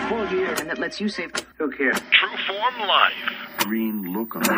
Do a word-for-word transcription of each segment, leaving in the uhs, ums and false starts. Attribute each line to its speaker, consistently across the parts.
Speaker 1: Full gear, and that lets you save. Who cares?
Speaker 2: Trueform Life.
Speaker 3: Green look on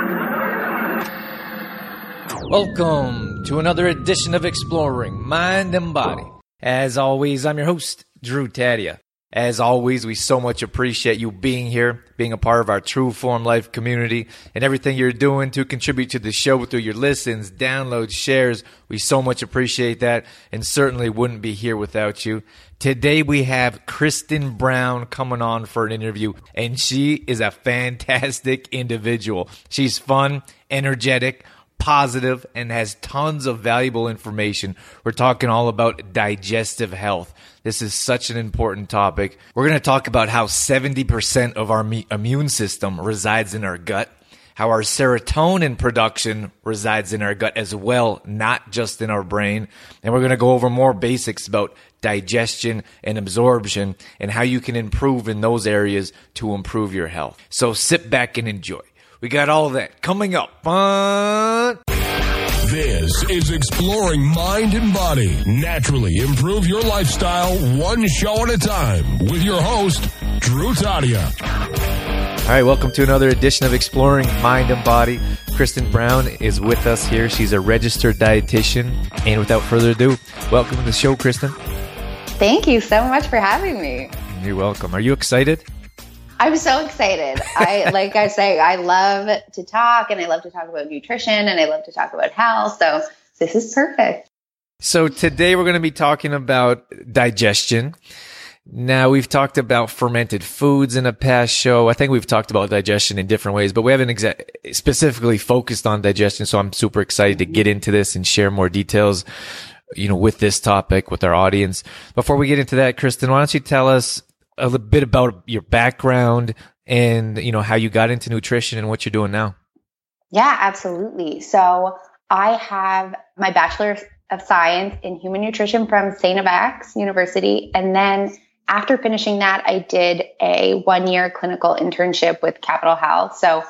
Speaker 4: Welcome to another edition of Exploring Mind and Body. As always, I'm your host, Drew Tadia. As always, we so much appreciate you being here, being a part of our Trueform Life community, and everything you're doing to contribute to the show through your listens, downloads, shares. We so much appreciate that, and certainly wouldn't be here without you. Today we have Kristen Brown coming on for an interview, and she is a fantastic individual. She's fun, energetic, positive, and has tons of valuable information. We're talking all about digestive health. This is such an important topic. We're going to talk about how seventy percent of our me- immune system resides in our gut, how our serotonin production resides in our gut as well, not just in our brain. And we're going to go over more basics about digestion and absorption and how you can improve in those areas to improve your health. So sit back and enjoy. We got all that coming up. Fun.
Speaker 2: This is Exploring Mind and Body. Naturally improve your lifestyle one show at a time with your host, Drew Tadia.
Speaker 4: All right, welcome to another edition of Exploring Mind and Body. Kristen Brown is with us here. She's a registered dietitian. And without further ado, welcome to the show, Kristen.
Speaker 5: Thank you so much for having me.
Speaker 4: You're welcome. Are you excited?
Speaker 5: I'm so excited. I, like I say, I love to talk, and I love to talk about nutrition, and I love to talk about health. So this is perfect.
Speaker 4: So today we're going to be talking about digestion. Now, we've talked about fermented foods in a past show. I think we've talked about digestion in different ways, but we haven't exa- specifically focused on digestion. So I'm super excited to get into this and share more details, you know, with this topic with our audience. Before we get into that, Kristen, why don't you tell us a little bit about your background and, you know, how you got into nutrition and what you're doing now?
Speaker 5: Yeah, absolutely. So I have my Bachelor of Science in Human Nutrition from Saint F University. And then after finishing that, I did a one-year clinical internship with Capital Health. So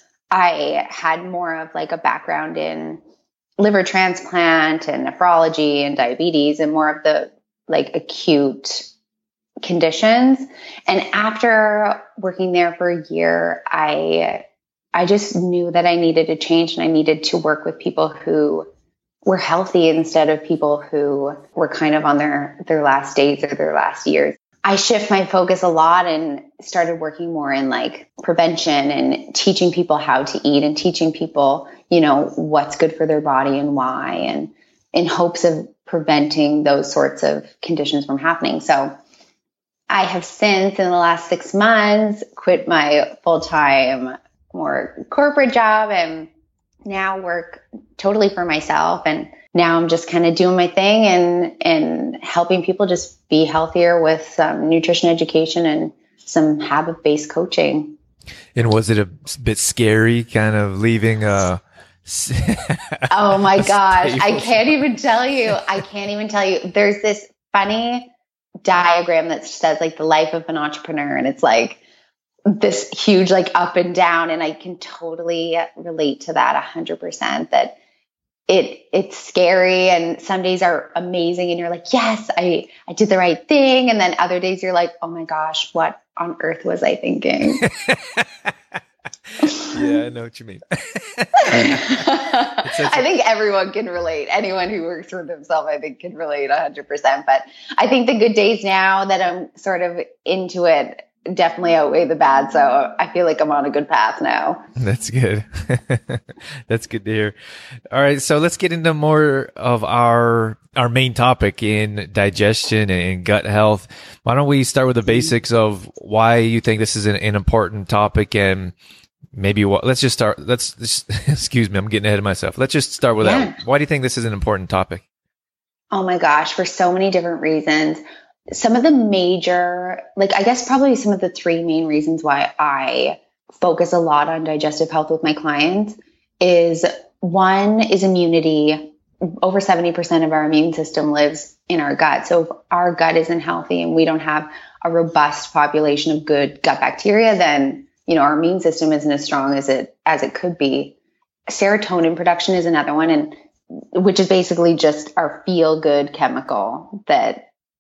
Speaker 5: I had more of like a background in liver transplant and nephrology and diabetes and more of the like acute conditions. And after working there for a year, I I just knew that I needed to change, and I needed to work with people who were healthy instead of people who were kind of on their, their last days or their last years. I shift my focus a lot and started working more in like prevention and teaching people how to eat and teaching people, you know, what's good for their body and why, and in hopes of preventing those sorts of conditions from happening. So I have since, in the last six months, quit my full-time, more corporate job and now work totally for myself. And now I'm just kind of doing my thing and, and helping people just be healthier with some nutrition education and some habit-based coaching.
Speaker 4: And was it a bit scary kind of leaving a...
Speaker 5: oh my gosh. I can't even tell you. I can't even tell you. There's this funny diagram that says like the life of an entrepreneur, and it's like this huge like up and down, and I can totally relate to that a hundred percent. That it it's scary, and some days are amazing and you're like, yes, I I did the right thing, and then other days you're like, oh my gosh, what on earth was I thinking?
Speaker 4: Yeah, I know what you mean.
Speaker 5: I think everyone can relate. Anyone who works for themselves, I think, can relate one hundred percent. But I think the good days now that I'm sort of into it definitely outweigh the bad. So I feel like I'm on a good path now.
Speaker 4: That's good. That's good to hear. All right, so let's get into more of our our main topic in digestion and gut health. Why don't we start with the basics of why you think this is an, an important topic, and maybe what, let's just start. Let's just, excuse me, I'm getting ahead of myself. Let's just start with yeah. that. Why do you think this is an important topic?
Speaker 5: Oh my gosh, for so many different reasons. Some of the major, like I guess probably some of the three main reasons why I focus a lot on digestive health with my clients is one is immunity. Over seventy percent of our immune system lives in our gut. So if our gut isn't healthy and we don't have a robust population of good gut bacteria, then, you know, our immune system isn't as strong as it, as it could be. Serotonin production is another one, and which is basically just our feel good chemical that,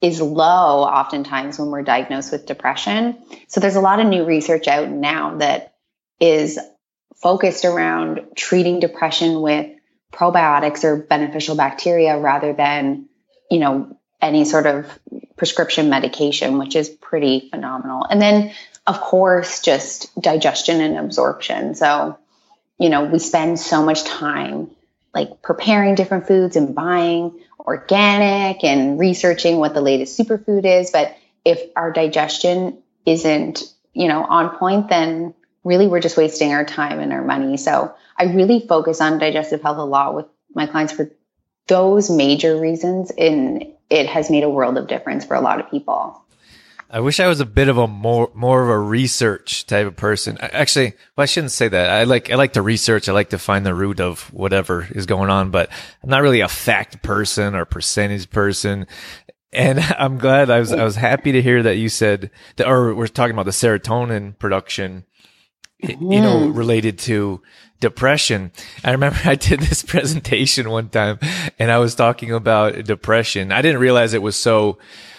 Speaker 5: is low oftentimes when we're diagnosed with depression. So there's a lot of new research out now that is focused around treating depression with probiotics or beneficial bacteria rather than, you know, any sort of prescription medication, which is pretty phenomenal. And then, of course, just digestion and absorption. So, you know, we spend so much time like preparing different foods and buying organic and researching what the latest superfood is. But if our digestion isn't, you know, on point, then really we're just wasting our time and our money. So I really focus on digestive health a lot with my clients for those major reasons. And it has made a world of difference for a lot of people.
Speaker 4: I wish I was a bit of a more more of a research type of person. Actually, well, I shouldn't say that. I like I like to research. I like to find the root of whatever is going on, but I'm not really a fact person or percentage person. And I'm glad I was I was happy to hear that you said that, or we're talking about the serotonin production, mm-hmm. you know, related to depression. I remember I did this presentation one time and I was talking about depression. I didn't realize it was so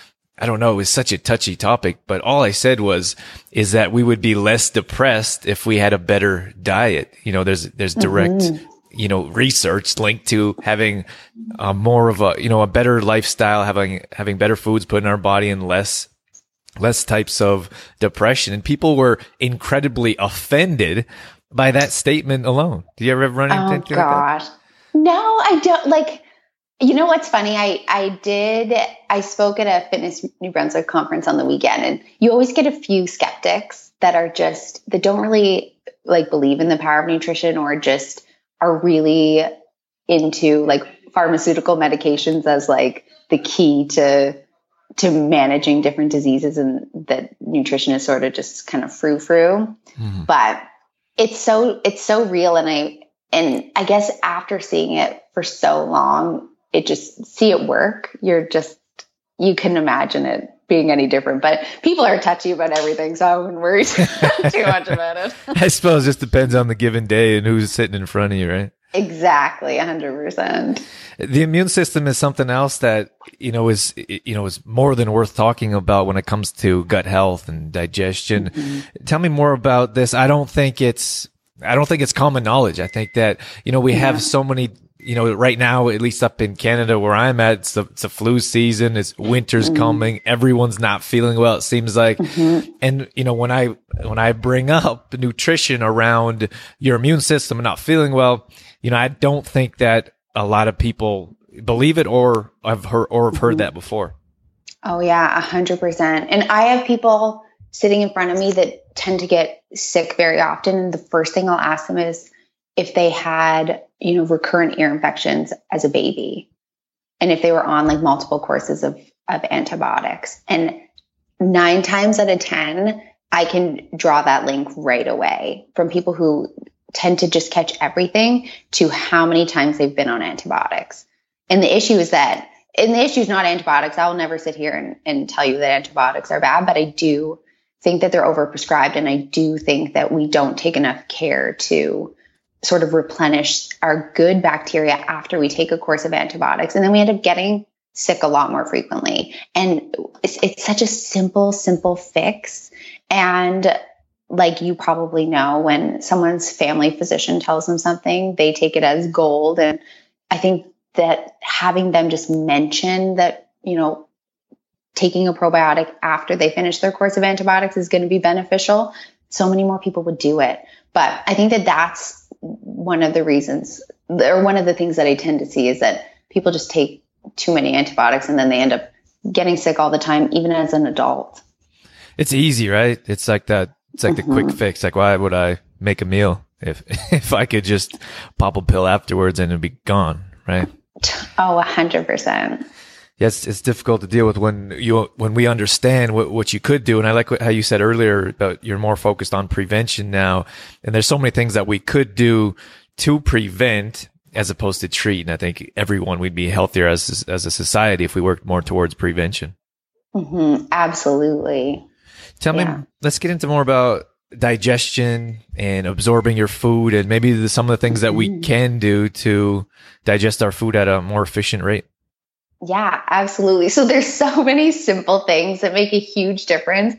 Speaker 4: I don't know, it was such a touchy topic, but all I said was, is that we would be less depressed if we had a better diet. You know, there's, there's direct, mm-hmm. you know, research linked to having a more of a, you know, a better lifestyle, having, having better foods put in our body and less, less types of depression. And people were incredibly offended by that statement alone. Do you ever run into
Speaker 5: oh,
Speaker 4: anything
Speaker 5: gosh.
Speaker 4: like that?
Speaker 5: No, I don't like, you know what's funny? I, I did, I spoke at a Fitness New Brunswick conference on the weekend, and you always get a few skeptics that are just, that don't really like believe in the power of nutrition or just are really into like pharmaceutical medications as like the key to, to managing different diseases, and that nutrition is sort of just kind of frou-frou. Mm-hmm. But it's so, it's so real. And I, and I guess after seeing it for so long, it just see it work. You're just, you couldn't imagine it being any different, but people are touchy about everything. So I wouldn't worry too much about it.
Speaker 4: I suppose it just depends on the given day and who's sitting in front of you, right?
Speaker 5: Exactly. A hundred percent.
Speaker 4: The immune system is something else that, you know, is, you know, is more than worth talking about when it comes to gut health and digestion. Mm-hmm. Tell me more about this. I don't think it's, I don't think it's common knowledge. I think that, you know, we yeah. have so many, you know, right now, at least up in Canada where I'm at, it's the, it's a flu season. It's winter's mm-hmm. coming. Everyone's not feeling well, it seems like. Mm-hmm. And, you know, when I, when I bring up nutrition around your immune system and not feeling well, you know, I don't think that a lot of people believe it or have heard, or have heard mm-hmm. that before.
Speaker 5: Oh yeah, a hundred percent. And I have people sitting in front of me that tend to get sick very often. And the first thing I'll ask them is if they had, you know, recurrent ear infections as a baby, and if they were on like multiple courses of, of antibiotics. And nine times out of ten, I can draw that link right away from people who tend to just catch everything to how many times they've been on antibiotics. And the issue is that, and the issue is not antibiotics. I'll never sit here and, and tell you that antibiotics are bad, but I do think that they're overprescribed. And I do think that we don't take enough care to sort of replenish our good bacteria after we take a course of antibiotics. And then we end up getting sick a lot more frequently. And it's, it's such a simple, simple fix. And like you probably know, when someone's family physician tells them something, they take it as gold. And I think that having them just mention that, you know, taking a probiotic after they finish their course of antibiotics is going to be beneficial, so many more people would do it. But I think that that's one of the reasons, or one of the things that I tend to see, is that people just take too many antibiotics and then they end up getting sick all the time, even as an adult.
Speaker 4: It's easy, right? It's like that. It's like mm-hmm. the quick fix. Like, why would I make a meal if, if I could just pop a pill afterwards and it'd be gone, right?
Speaker 5: Oh, a hundred percent.
Speaker 4: Yes, it's difficult to deal with when you when we understand what, what you could do. And I like what, how you said earlier about you're more focused on prevention now. And there's so many things that we could do to prevent as opposed to treat. And I think everyone would be healthier as as a society if we worked more towards prevention.
Speaker 5: Mm-hmm. Absolutely.
Speaker 4: Tell yeah. me, let's get into more about digestion and absorbing your food, and maybe the, some of the things that we can do to digest our food at a more efficient rate.
Speaker 5: Yeah, absolutely. So there's so many simple things that make a huge difference.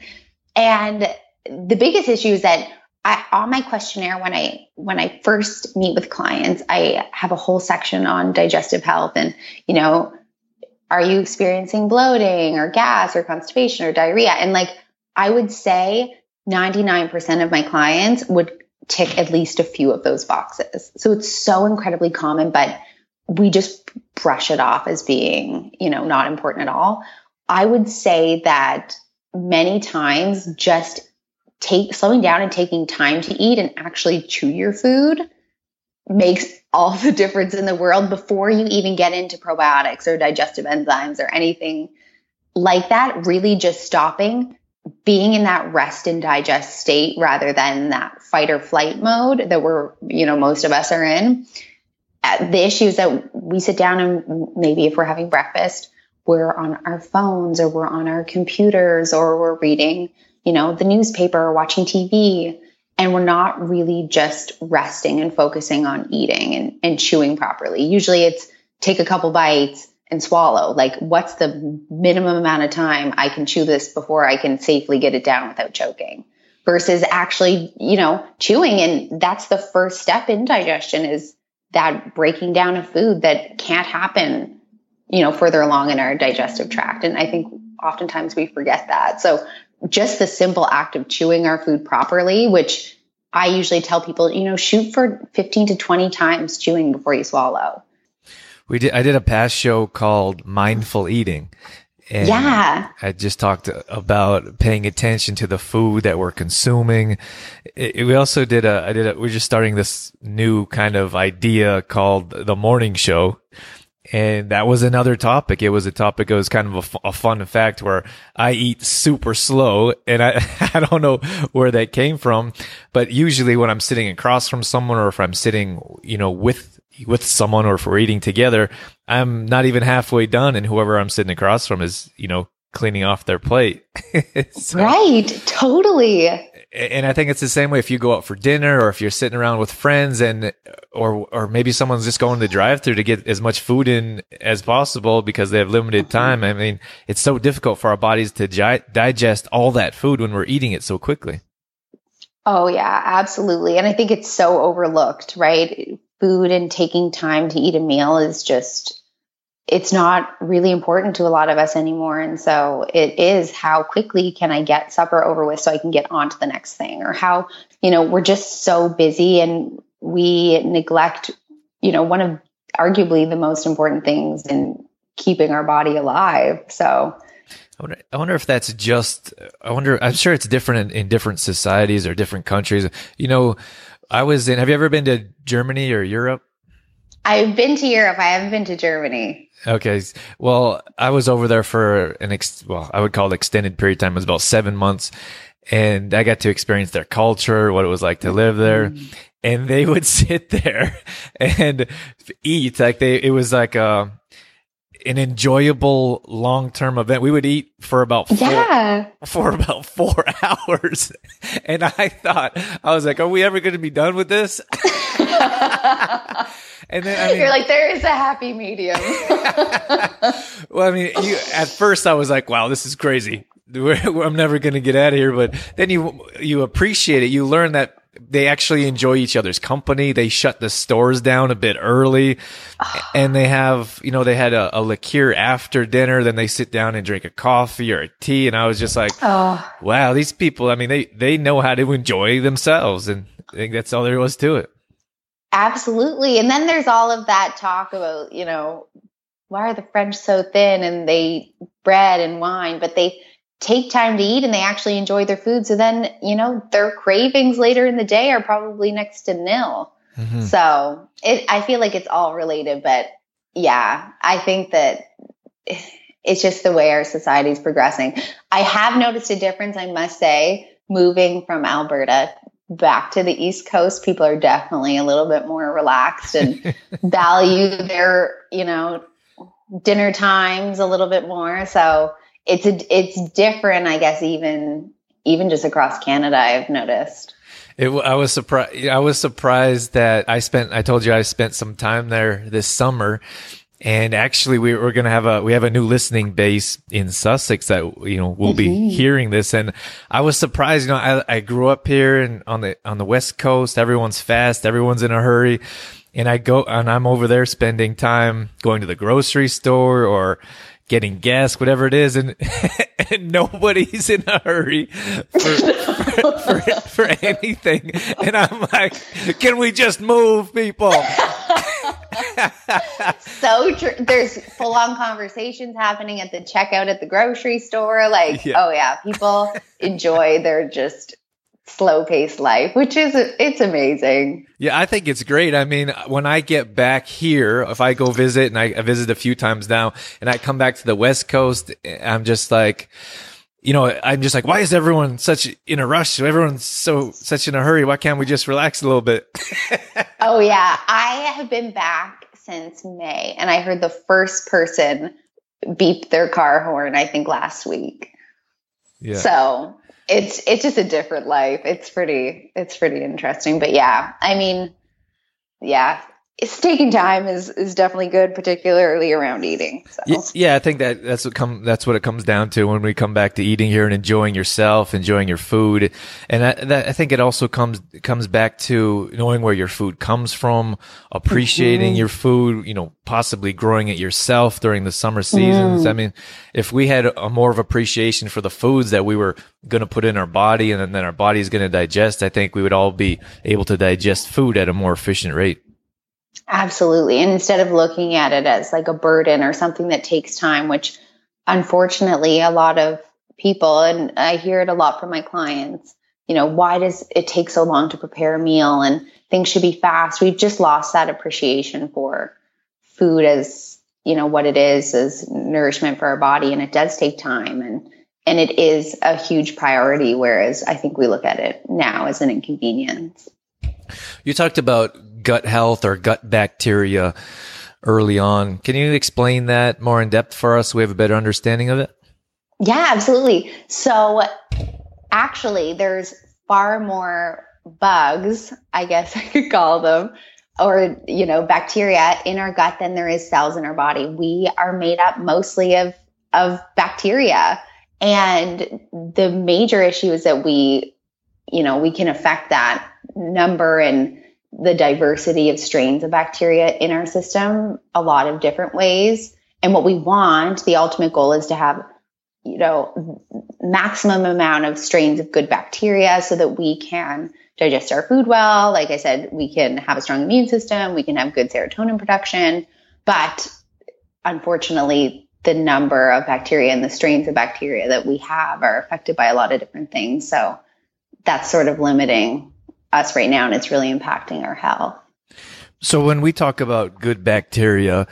Speaker 5: And the biggest issue is that I, on my questionnaire, when I when I first meet with clients, I have a whole section on digestive health and, you know, are you experiencing bloating or gas or constipation or diarrhea? And like, I would say ninety-nine percent of my clients would tick at least a few of those boxes. So it's so incredibly common, but we just brush it off as being, you know, not important at all. I would say that many times just take slowing down and taking time to eat and actually chew your food makes all the difference in the world before you even get into probiotics or digestive enzymes or anything like that. Really just stopping, being in that rest and digest state rather than that fight or flight mode that we're, you know, most of us are in. The issue is that we sit down and maybe if we're having breakfast, we're on our phones or we're on our computers or we're reading, you know, the newspaper or watching T V, and we're not really just resting and focusing on eating and, and chewing properly. Usually it's take a couple bites and swallow. Like, what's the minimum amount of time I can chew this before I can safely get it down without choking? Versus actually, you know, chewing. And that's the first step in digestion, is that breaking down of food that can't happen, you know, further along in our digestive tract. And I think oftentimes we forget that. So just the simple act of chewing our food properly, which I usually tell people, you know, shoot for fifteen to twenty times chewing before you swallow.
Speaker 4: We did, I did a past show called Mindful Eating. And
Speaker 5: yeah.
Speaker 4: I just talked about paying attention to the food that we're consuming. It, it, we also did a, I did a, we're just starting this new kind of idea called the morning show. And that was another topic. It was a topic. It was kind of a, f- a fun fact where I eat super slow, and I, I don't know where that came from, but usually when I'm sitting across from someone, or if I'm sitting, you know, with, with someone, or if we're eating together, I'm not even halfway done, and whoever I'm sitting across from is, you know, cleaning off their plate. So,
Speaker 5: right. Totally.
Speaker 4: And I think it's the same way if you go out for dinner, or if you're sitting around with friends, and or or maybe someone's just going to the drive-thru to get as much food in as possible because they have limited time. I mean, it's so difficult for our bodies to gi- digest all that food when we're eating it so quickly.
Speaker 5: Oh, yeah, absolutely. And I think it's so overlooked, right? Food and taking time to eat a meal is just, it's not really important to a lot of us anymore. And so it is, how quickly can I get supper over with so I can get on to the next thing? Or how, you know, we're just so busy and we neglect, you know, one of arguably the most important things in keeping our body alive. So
Speaker 4: I wonder, I wonder if that's just, I wonder, I'm sure it's different in, in different societies or different countries. You know, I was in, have you ever been to Germany or Europe?
Speaker 5: I've been to Europe. I haven't been to Germany.
Speaker 4: Okay. Well, I was over there for an, ex- well, I would call it extended period of time. It was about seven months. And I got to experience their culture, what it was like to live there. Mm. And they would sit there and eat like they, it was like a, an enjoyable long-term event. We would eat for about four,
Speaker 5: yeah.
Speaker 4: for about four hours. And I thought, I was like, are we ever going to be done with this? And then, I mean,
Speaker 5: you're like, there is a happy medium.
Speaker 4: Well, I mean, you, at first I was like, wow, this is crazy. We're, I'm never going to get out of here. But then you, you appreciate it. You learn that they actually enjoy each other's company. They shut the stores down a bit early, and they have, you know, they had a, a liqueur after dinner. Then they sit down and drink a coffee or a tea. And I was just like, oh, wow, these people, I mean, they, they know how to enjoy themselves. And I think that's all there was to it.
Speaker 5: Absolutely. And then there's all of that talk about, you know, why are the French so thin, and they eat bread and wine, but they take time to eat and they actually enjoy their food. So then, you know, their cravings later in the day are probably next to nil. Mm-hmm. So it, I feel like it's all related, but yeah, I think that it's just the way our society is progressing. I have noticed a difference, I must say, moving from Alberta back to the East Coast. People are definitely a little bit more relaxed and value their, you know, dinner times a little bit more. So it's a, it's different, I guess, even even just across Canada, I've noticed.
Speaker 4: It, I was surprised. I was surprised that I spent. I told you I spent some time there this summer, And actually, we, we're going to have a we have a new listening base in Sussex that you know will be mm-hmm. hearing this. And I was surprised. You know, I, I grew up here and on the on the West Coast. Everyone's fast. Everyone's in a hurry. And I go and I'm over there spending time going to the grocery store or getting gas, whatever it is, and, and nobody's in a hurry for, for, for, for anything. And I'm like, can we just move, people?
Speaker 5: So true. There's full-on conversations happening at the checkout at the grocery store. Like, yeah. oh yeah, people enjoy their just slow-paced life, which is it's amazing.
Speaker 4: Yeah, I think it's great. I mean, when I get back here, if I go visit, and I, I visit a few times now, and I come back to the West Coast, I'm just like, you know, I'm just like, why is everyone such in a rush? Everyone's so such in a hurry. Why can't we just relax a little bit?
Speaker 5: Oh yeah, I have been back since May, and I heard the first person beep their car horn, I think last week. Yeah. So it's it's just a different life. It's pretty it's pretty interesting. But yeah, I mean, yeah, it's taking time is is definitely good, particularly around eating. So.
Speaker 4: Yeah, yeah, I think that that's what come that's what it comes down to when we come back to eating here and enjoying yourself, enjoying your food, and I, that, I think it also comes comes back to knowing where your food comes from, appreciating mm-hmm. your food, you know, possibly growing it yourself during the summer seasons. Mm. I mean, if we had a more of appreciation for the foods that we were going to put in our body and then our body is going to digest, I think we would all be able to digest food at a more efficient rate.
Speaker 5: Absolutely. And instead of looking at it as like a burden or something that takes time, which unfortunately a lot of people, and I hear it a lot from my clients, you know, why does it take so long to prepare a meal and things should be fast? We've just lost that appreciation for food as, you know, what it is, as nourishment for our body. And it does take time, and, and it is a huge priority. Whereas I think we look at it now as an inconvenience.
Speaker 4: You talked about gut health or gut bacteria early on. Can you explain that more in depth for us so we have a better understanding of it?
Speaker 5: Yeah, absolutely. So actually, there's far more bugs, I guess I could call them, or, you know, bacteria in our gut than there is cells in our body. We are made up mostly of, of bacteria. And the major issue is that we, you know, we can affect that number and the diversity of strains of bacteria in our system a lot of different ways. And what we want, the ultimate goal is to have, you know, maximum amount of strains of good bacteria so that we can digest our food well. Like I said, we can have a strong immune system, we can have good serotonin production. But unfortunately, the number of bacteria and the strains of bacteria that we have are affected by a lot of different things. So that's sort of limiting us right now, and it's really impacting our health.
Speaker 4: So when we talk about good bacteria,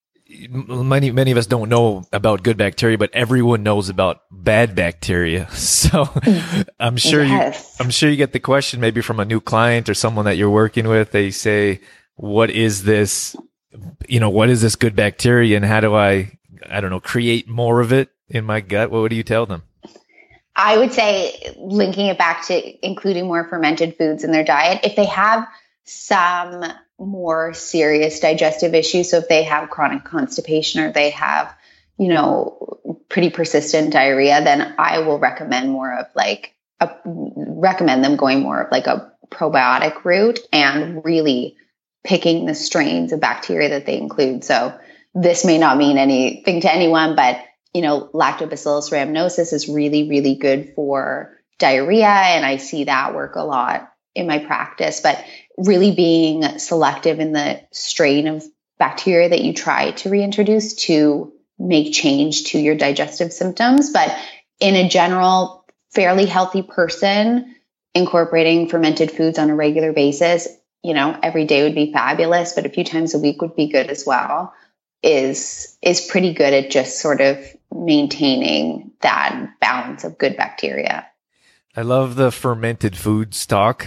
Speaker 4: many many of us don't know about good bacteria, but everyone knows about bad bacteria. So I'm sure yes. you I'm sure you get the question maybe from a new client or someone that you're working with. They say, "What is this? You know, what is this good bacteria, and how do I I don't know create more of it in my gut?" What do you tell them?
Speaker 5: I would say linking it back to including more fermented foods in their diet. If they have some more serious digestive issues, so if they have chronic constipation or they have, you know, pretty persistent diarrhea, then I will recommend more of like, a, recommend them going more of like a probiotic route and really picking the strains of bacteria that they include. So this may not mean anything to anyone, but you know, Lactobacillus rhamnosus is really, really good for diarrhea. And I see that work a lot in my practice, but really being selective in the strain of bacteria that you try to reintroduce to make change to your digestive symptoms. But in a general, fairly healthy person, incorporating fermented foods on a regular basis, you know, every day would be fabulous, but a few times a week would be good as well, is, is pretty good at just sort of maintaining that balance of good bacteria.
Speaker 4: I love the fermented foods talk.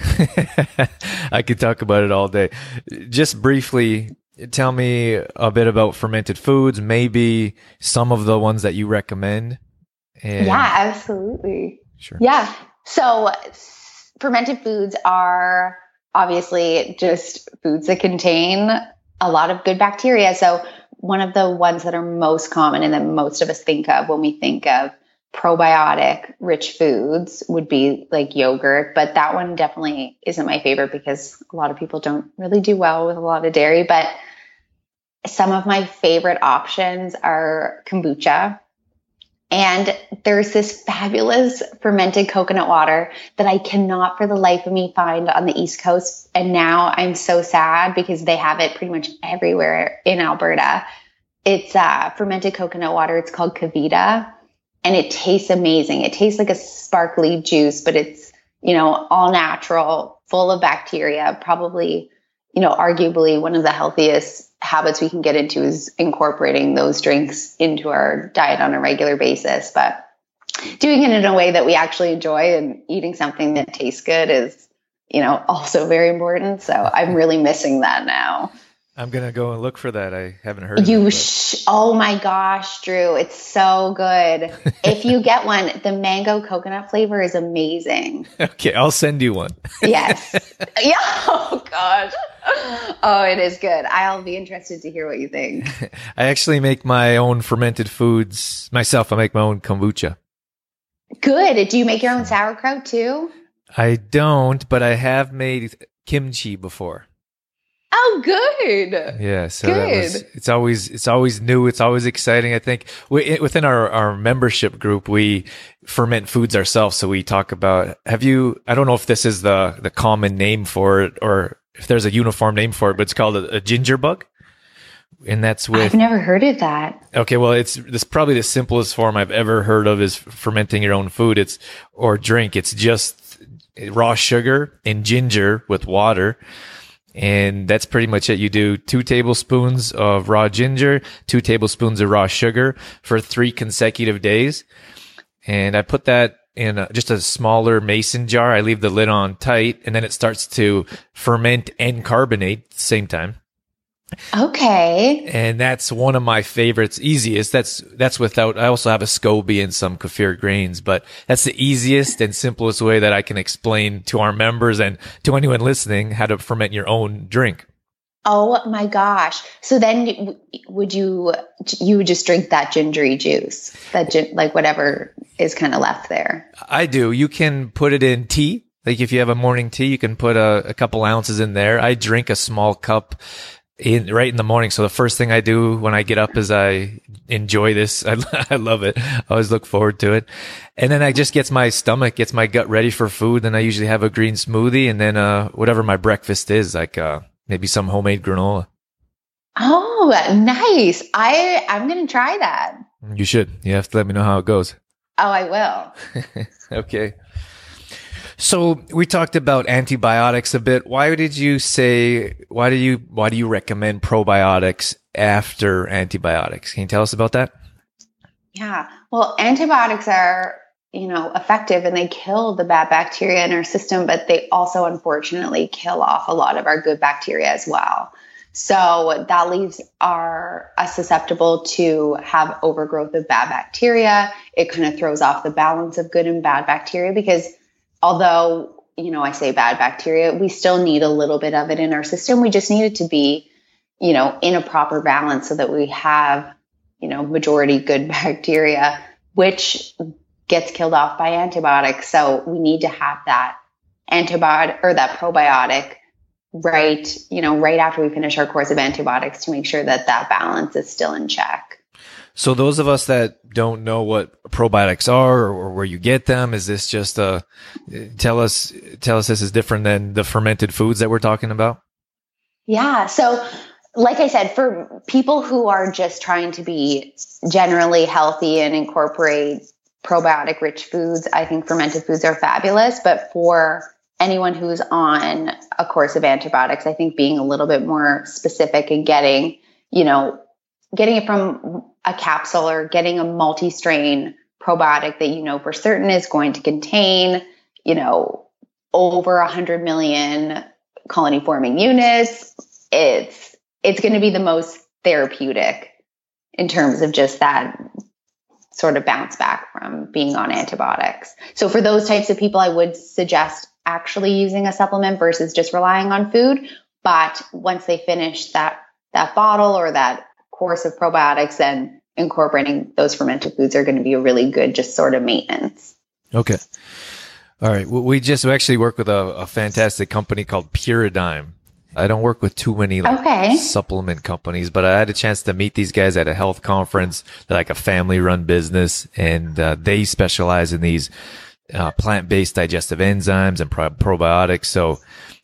Speaker 4: I could talk about it all day. Just briefly, tell me a bit about fermented foods, maybe some of the ones that you recommend. And
Speaker 5: yeah, absolutely.
Speaker 4: Sure.
Speaker 5: Yeah. So fermented foods are obviously just foods that contain a lot of good bacteria. So one of the ones that are most common and that most of us think of when we think of probiotic rich foods would be like yogurt. But that one definitely isn't my favorite because a lot of people don't really do well with a lot of dairy. But some of my favorite options are kombucha. And there's this fabulous fermented coconut water that I cannot for the life of me find on the East Coast. And now I'm so sad because they have it pretty much everywhere in Alberta. It's uh, fermented coconut water. It's called KeVita. And it tastes amazing. It tastes like a sparkly juice, but it's, you know, all natural, full of bacteria, probably, you know, arguably one of the healthiest habits we can get into is incorporating those drinks into our diet on a regular basis. But doing it in a way that we actually enjoy and eating something that tastes good is, you know, also very important. So I'm really missing that now.
Speaker 4: I'm going to go and look for that. I haven't heard of
Speaker 5: you.
Speaker 4: it.
Speaker 5: Sh- oh my gosh, Drew. It's so good. If you get one, the mango coconut flavor is amazing.
Speaker 4: Okay. I'll send you one.
Speaker 5: Yes. Yeah. Oh gosh. Oh, it is good. I'll be interested to hear what you think.
Speaker 4: I actually make my own fermented foods myself. I make my own kombucha.
Speaker 5: Good. Do you make your own sauerkraut too?
Speaker 4: I don't, but I have made kimchi before.
Speaker 5: Oh, good.
Speaker 4: Yeah, so
Speaker 5: good.
Speaker 4: That was, it's always it's always new. It's always exciting. I think we, within our, our membership group, we ferment foods ourselves. So we talk about. Have you? I don't know if this is the the common name for it, or if there's a uniform name for it, but it's called a, a ginger bug, and that's with.
Speaker 5: I've never heard of that.
Speaker 4: Okay, well, it's this probably the simplest form I've ever heard of is fermenting your own food. It's or drink. It's just raw sugar and ginger with water. And that's pretty much it. You do two tablespoons of raw ginger, two tablespoons of raw sugar for three consecutive days. And I put that in a, just a smaller mason jar. I leave the lid on tight, and then it starts to ferment and carbonate at the same time.
Speaker 5: Okay.
Speaker 4: And that's one of my favorites, easiest. That's, that's without, I also have a SCOBY and some kefir grains, but that's the easiest and simplest way that I can explain to our members and to anyone listening how to ferment your own drink.
Speaker 5: Oh my gosh. So then would you, you would just drink that gingery juice, that gin, like whatever is kind of left there?
Speaker 4: I do. You can put it in tea. Like if you have a morning tea, you can put a, a couple ounces in there. I drink a small cup in right in the morning. So the first thing I do when I get up is I enjoy this. I, I love it. I always look forward to it. And then I just gets my stomach, gets my gut ready for food. Then I usually have a green smoothie and then, uh, whatever my breakfast is, like, uh, maybe some homemade granola.
Speaker 5: Oh, nice. I, I'm going to try that.
Speaker 4: You should. You have to let me know how it goes.
Speaker 5: Oh, I will.
Speaker 4: Okay. So we talked about antibiotics a bit. Why did you say, why do you, why do you recommend probiotics after antibiotics? Can you tell us about that?
Speaker 5: Yeah. Well, antibiotics are, you know, effective and they kill the bad bacteria in our system, but they also unfortunately kill off a lot of our good bacteria as well. So that leaves our us susceptible to have overgrowth of bad bacteria. It kind of throws off the balance of good and bad bacteria because although, you know, I say bad bacteria, we still need a little bit of it in our system. We just need it to be, you know, in a proper balance so that we have, you know, majority good bacteria, which gets killed off by antibiotics. So we need to have that antibiotic or that probiotic right, you know, right after we finish our course of antibiotics to make sure that that balance is still in check.
Speaker 4: So those of us that don't know what probiotics are or where you get them, is this just a, tell us, tell us this is different than the fermented foods that we're talking about?
Speaker 5: Yeah. So like I said, for people who are just trying to be generally healthy and incorporate probiotic rich foods, I think fermented foods are fabulous. But for anyone who's on a course of antibiotics, I think being a little bit more specific and getting, you know, getting it from a capsule or getting a multi-strain probiotic that you know for certain is going to contain, you know, over a hundred million colony forming units. It's, it's going to be the most therapeutic in terms of just that sort of bounce back from being on antibiotics. So for those types of people, I would suggest actually using a supplement versus just relying on food. But once they finish that, that bottle or that course of probiotics, then incorporating those fermented foods are going to be a really good just sort of maintenance.
Speaker 4: Okay. All right. We just actually work with a, a fantastic company called Puridyme. I don't work with too many like
Speaker 5: okay.
Speaker 4: supplement companies, but I had a chance to meet these guys at a health conference. They're like a family-run business, and uh, they specialize in these uh, plant-based digestive enzymes and pro- probiotics. So,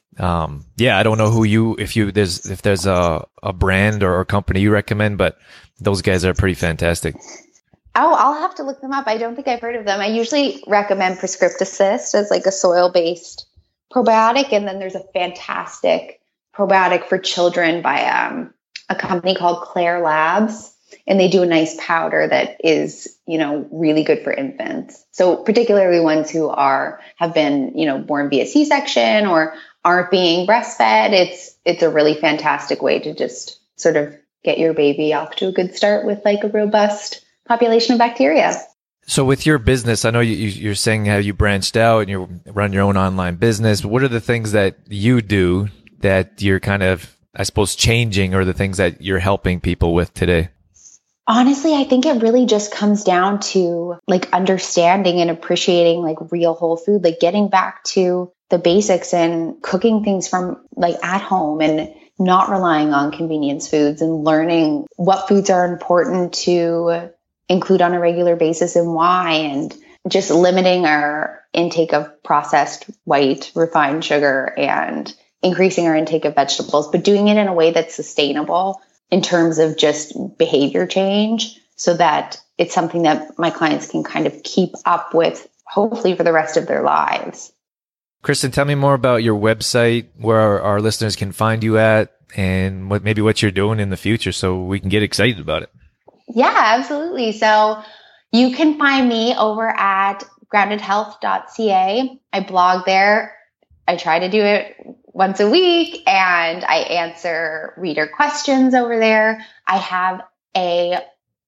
Speaker 4: um, yeah, I don't know who you, if you, there's, if there's a, a brand or a company you recommend, but those guys are pretty fantastic.
Speaker 5: Oh, I'll have to look them up. I don't think I've heard of them. I usually recommend Prescript Assist as like a soil-based probiotic, and then there's a fantastic probiotic for children by um, a company called Claire Labs, and they do a nice powder that is, you know, really good for infants. So particularly ones who are have been, you know, born via C-section or aren't being breastfed. It's it's a really fantastic way to just sort of get your baby off to a good start with like a robust population of bacteria.
Speaker 4: So with your business, I know you, you're saying how you branched out and you run your own online business. What are the things that you do that you're kind of, I suppose, changing, or the things that you're helping people with today?
Speaker 5: Honestly, I think it really just comes down to like understanding and appreciating like real whole food, like getting back to the basics and cooking things from like at home and not relying on convenience foods, and learning what foods are important to include on a regular basis and why, and just limiting our intake of processed white refined sugar and increasing our intake of vegetables, but doing it in a way that's sustainable in terms of just behavior change, so that it's something that my clients can kind of keep up with, hopefully for the rest of their lives.
Speaker 4: Kristen, tell me more about your website, where our, our listeners can find you at, and what maybe what you're doing in the future so we can get excited about it.
Speaker 5: Yeah, absolutely. So you can find me over at grounded health dot c a. I blog there. I try to do it once a week, and I answer reader questions over there. I have a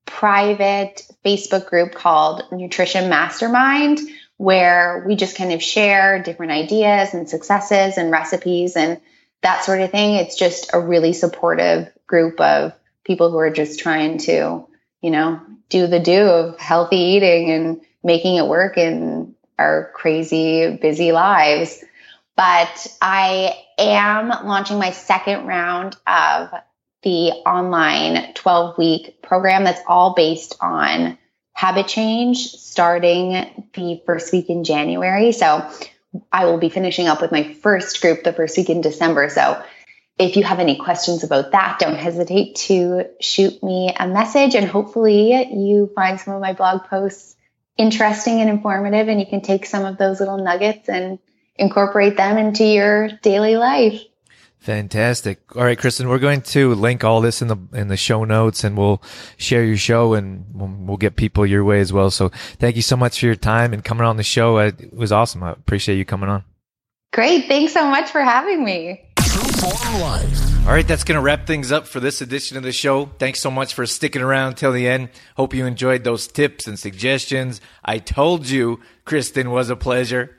Speaker 5: private Facebook group called Nutrition Mastermind, where we just kind of share different ideas and successes and recipes and that sort of thing. It's just a really supportive group of people who are just trying to, you know, do the do of healthy eating and making it work in our crazy, busy lives. But I am launching my second round of the online twelve-week program that's all based on habit change, starting the first week in January. So I will be finishing up with my first group the first week in December. So if you have any questions about that, don't hesitate to shoot me a message, and hopefully you find some of my blog posts interesting and informative, and you can take some of those little nuggets and incorporate them into your daily life.
Speaker 4: Fantastic. All right, Kristen, we're going to link all this in the in the show notes, and we'll share your show, and we'll, we'll get people your way as well. So thank you so much for your time and coming on the show. It was awesome. I appreciate you coming on.
Speaker 5: Great. Thanks so much for having me.
Speaker 2: Trueform Life.
Speaker 4: All right, that's going to wrap things up for this edition of the show. Thanks so much for sticking around till the end. Hope you enjoyed those tips and suggestions. I told you Kristen was a pleasure.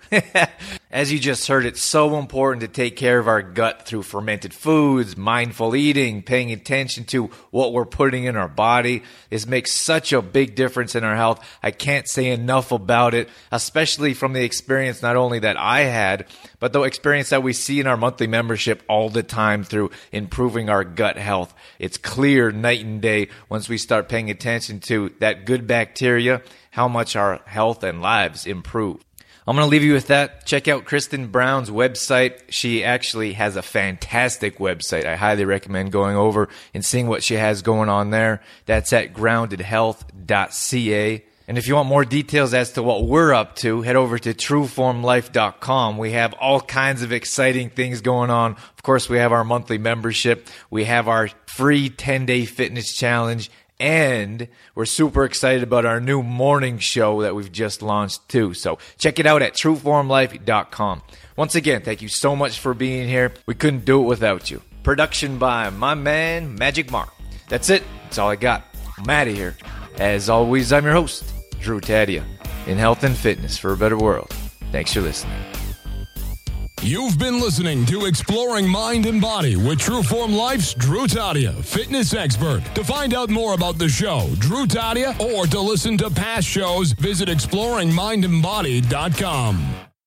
Speaker 4: As you just heard, it's so important to take care of our gut through fermented foods, mindful eating, paying attention to what we're putting in our body. This makes such a big difference in our health. I can't say enough about it, especially from the experience not only that I had, but the experience that we see in our monthly membership all the time through improving our gut health. It's clear night and day once we start paying attention to that good bacteria, how much our health and lives improve. I'm going to leave you with that. Check out Kristen Brown's website. She actually has a fantastic website. I highly recommend going over and seeing what she has going on there. That's at grounded health dot c a. And if you want more details as to what we're up to, head over to trueform life dot com. We have all kinds of exciting things going on. Of course, we have our monthly membership. We have our free ten-day fitness challenge. And we're super excited about our new morning show that we've just launched too. So check it out at trueform life dot com. Once again, thank you so much for being here. We couldn't do it without you. Production by my man, Magic Mark. That's it. That's all I got. I'm out of here. As always, I'm your host, Drew Tadia, in health and fitness for a better world. Thanks for listening.
Speaker 2: You've been listening to Exploring Mind and Body with Trueform Life's Drew Tadia, fitness expert. To find out more about the show, Drew Tadia, or to listen to past shows, visit exploring mind and body dot com.